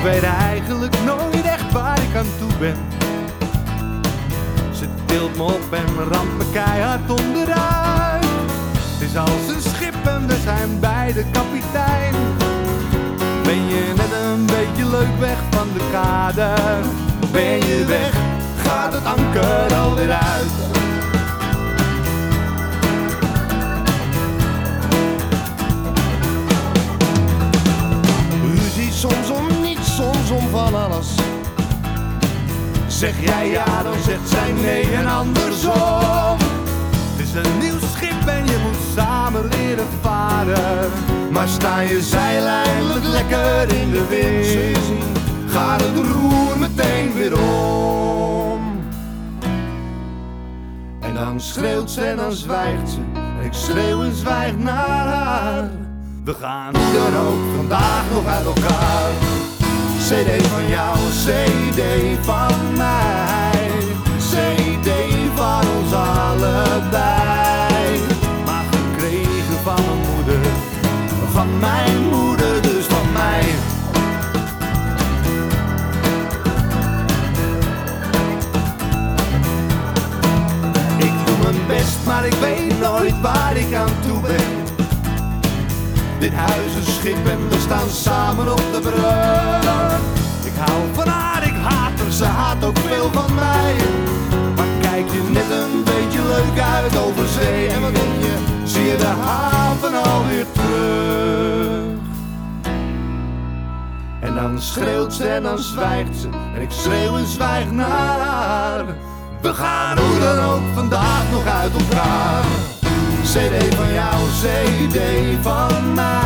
weet eigenlijk nooit echt waar ik aan toe ben. Ze tilt me op en ramt me keihard onderuit. Het is als een schip en we zijn beide kapitein. Ben je net een beetje leuk weg van de kade? Ben je weg, gaat het anker alweer uit. Ruzie soms om niets, soms om van alles. Zeg jij ja, dan zegt zij nee en andersom. Het is een nieuw schip en je moet samen leren varen. Maar sta je zeil eindelijk lekker in de wind, gaat het roer meteen weer om. En dan schreeuwt ze en dan zwijgt ze, en ik schreeuw en zwijg naar haar. We gaan hoe dan ook vandaag nog uit elkaar. CD van jou, CD van mij, CD van ons allebei. Maar gekregen van mijn moeder, van mijn moeder, dus van mij. Ik doe mijn best, maar ik weet nooit waar ik aan toe ben. Dit huis is schip en we staan samen op de brug. Ik hou van haar, ik haat haar, ze haat ook veel van mij. Maar kijk je net een beetje leuk uit over zee, en wat denk je, zie je de haven alweer terug. En dan schreeuwt ze en dan zwijgt ze, en ik schreeuw en zwijg naar haar. We gaan hoe dan ook vandaag nog uit elkaar. CD van jou, CD van mij.